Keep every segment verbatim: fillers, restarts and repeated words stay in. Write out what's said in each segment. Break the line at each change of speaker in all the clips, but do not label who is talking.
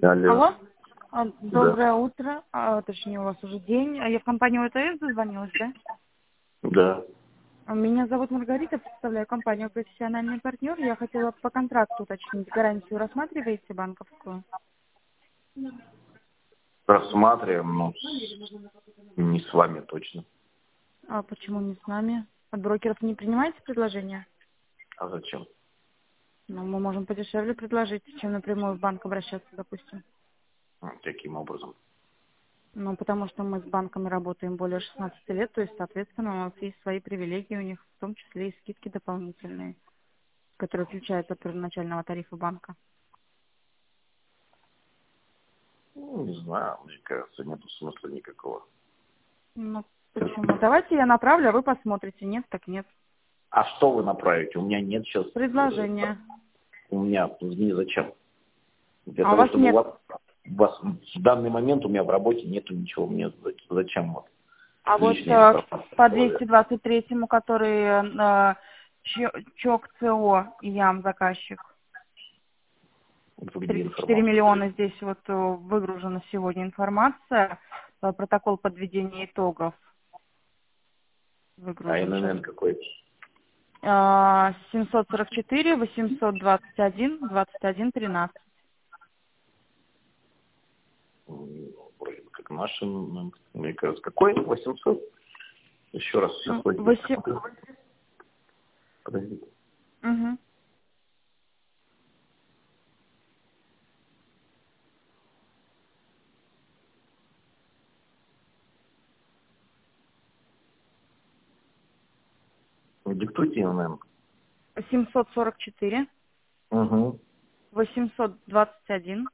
Алло.
Алло. А,
Да.
Доброе утро. А, точнее, у вас уже день. А Я в компанию ОТС дозвонилась, да?
Да.
А, Меня зовут Маргарита, представляю компанию «Профессиональный партнер». Я хотела по контракту уточнить, гарантию рассматриваете банковскую?
Рассматриваем, но с- не с вами точно.
А почему не с нами? От брокеров не принимаете предложения?
А зачем?
Ну, мы можем подешевле предложить, чем напрямую в банк обращаться, допустим.
А, Каким образом?
Ну, потому что мы с банками работаем более шестнадцати лет, то есть, соответственно, у нас есть свои привилегии у них, в том числе и скидки дополнительные, которые отличаются от первоначального тарифа банка.
Ну, не знаю, мне кажется, нет смысла никакого.
Ну, почему? Давайте я направлю, а вы посмотрите. Нет, так нет.
А что вы направите? У меня нет сейчас... э,
Предложение.
У меня... Не зачем? Для
А у
того,
вас
чтобы у
нет.
вас... у вас в данный момент у меня в работе нету ничего. Мне за- зачем вот
А вот
лишняя
э,
информация в
по
голове?
двести двадцать третьему, который э, Чо- ЧОК ЦО, ям заказчик.
Вот где
тридцать четыре
информация?
миллиона здесь вот э, выгружена сегодня информация. Э, Протокол подведения итогов
А
выгружен сейчас.
эн эн эн какой?
Э, семьсот сорок четыре, восемьсот двадцать один, двадцать один, тринадцать.
М, Вроде бы как наш эн эн эн. Мне кажется, какой? восемьсот? Еще раз, сейчас
М,
вроде
Восемь...
посмотрю. Подождите.
Мгм.
Диктуйте эн эн эн.
семьсот сорок четыре,
Угу.
восемьсот двадцать один,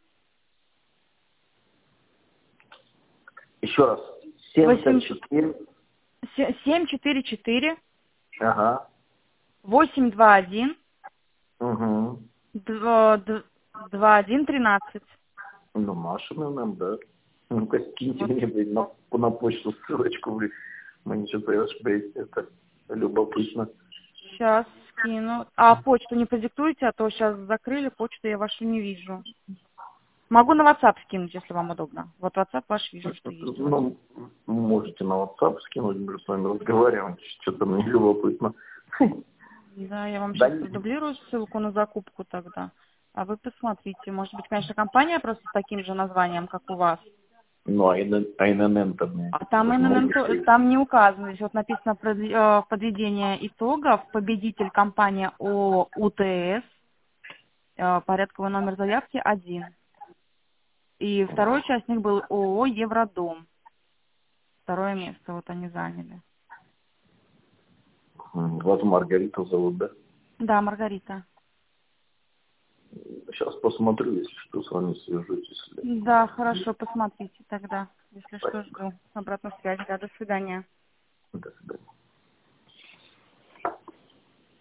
Еще раз. семьдесят четыре.
семь четыре четыре,
Ага.
восемь два один,
Угу.
два один тринадцать.
Ну, Маша, наверное, да. Ну-ка, скиньте
Вот
мне, блин, на, на почту ссылочку, блин. Мне что-то, блин, это любопытно.
сейчас скину. А почту не продиктуете, а то сейчас закрыли, почту я вашу не вижу. Могу на WhatsApp скинуть, если вам удобно. Вот WhatsApp ваш вижу, что есть у вас.
Ну, можете на WhatsApp скинуть, мы с вами разговариваем, что-то мне любопытно.
Да, я вам
Да,
сейчас продублирую ссылку на закупку тогда. А вы посмотрите. Может быть, конечно, компания просто с таким же названием, как у вас.
ну, а эн эн эн-то мне
А там
вы
эн эн эн,
можете
то-
сказать?
там не указано. Здесь вот написано прод- э, подведение итогов. Победитель компания ООО УТС. э, Порядковый номер заявки один. И второй участник был ООО Евродом. Второе место вот они заняли.
М, Вас Маргарита зовут, да?
Да, Маргарита.
Сейчас посмотрю, если что, с вами свяжусь, если...
Да, хорошо, посмотрите тогда. Если что,
Спасибо.
жду обратную связь. Да, до свидания.
До свидания.